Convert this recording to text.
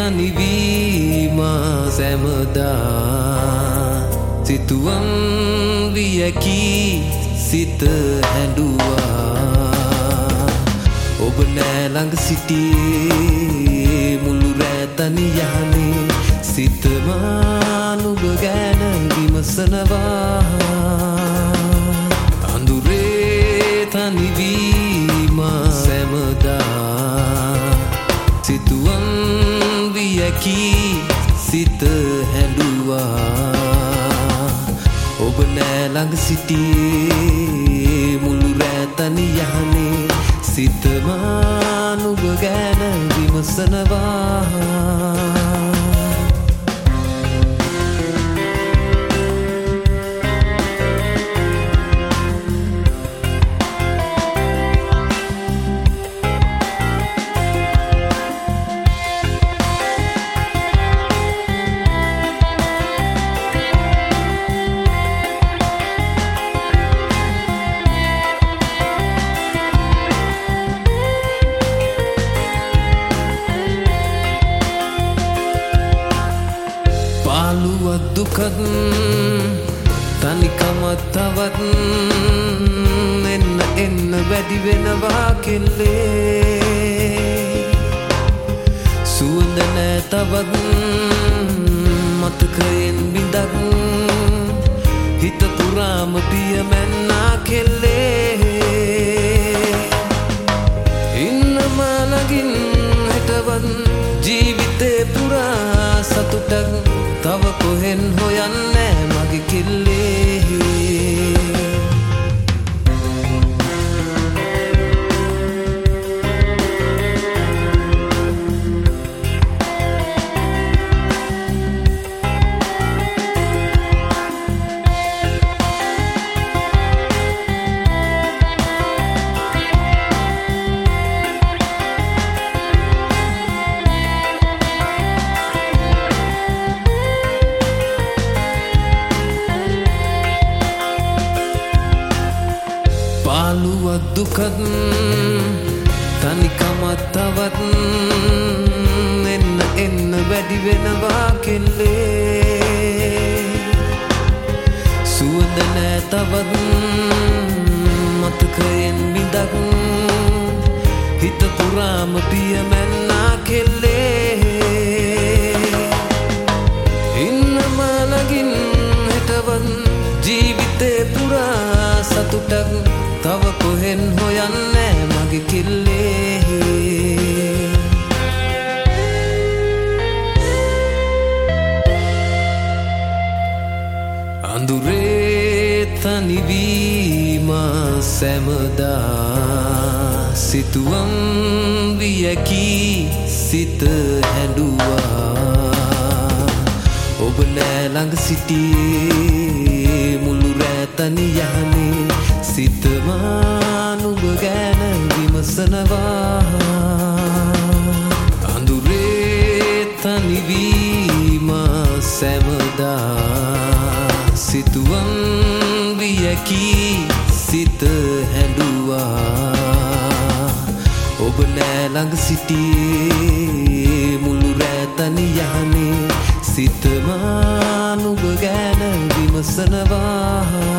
තනිවීම සැමදා සිතුවම් වියකී සිත හැඬුවා ඔබ නෑ ළඟ සිටියේ මුළු රෑ තනි යහනේ සිතමා නුඹ ගැන විමසනවා අඳුරේ තනිවීම සැමදා සිතුවම් වියකී සිත හැඬුවා ඔබ නෑ ළඟ සිටියේ මුළු රෑ තනි යහනේ සිතමා නුඹ ගැන විමසනවා පාළුවත් දුකත් තනිකමත් තවත් එන්න වැඩි වෙනවා කෙල්ලේ සුවඳ නෑ තවත් මතකයෙන් බිඳක් හිත පුරාම පිය මැන්නා කෙල්ලේ ඉන්නම ළඟින් හිටවත් ජීවිතේ පුරා සතුටක් තව කොහෙන් හොයන්නේ මගේ කිල්ලේ පාළුවත් දුකත් තනිකමත් තවත් එන්න වැඩි වෙනවා කෙල්ලේ සුවඳ නෑ තවත් මතකයෙන් බිඳක් හිත පුරාම පිය මැන්නා කෙල්ලේ ඉන්නම ළඟින් හිටවත් ජීවිතේ පුරා සතුටක් තව කොහෙන් හොයන්නේ මගේ කිල්ලේ අඳුරේ තනිවීම සැමදා සිතුවම් වියකී සිත හැඬුවා ඔබ නෑ ළඟ සිටියේ මුළු රෑ තනි යහනේ සිතමා නුඹ ගැන විමසනවා අඳුරේ තනිවීම සැමදා සිතුවම් වියකී සිත හැඬුවා ඔබ නෑ ළඟ සිටියේ මුළු රෑ තනි යහනේ සිතමා නුඹ ගැන විමසනවා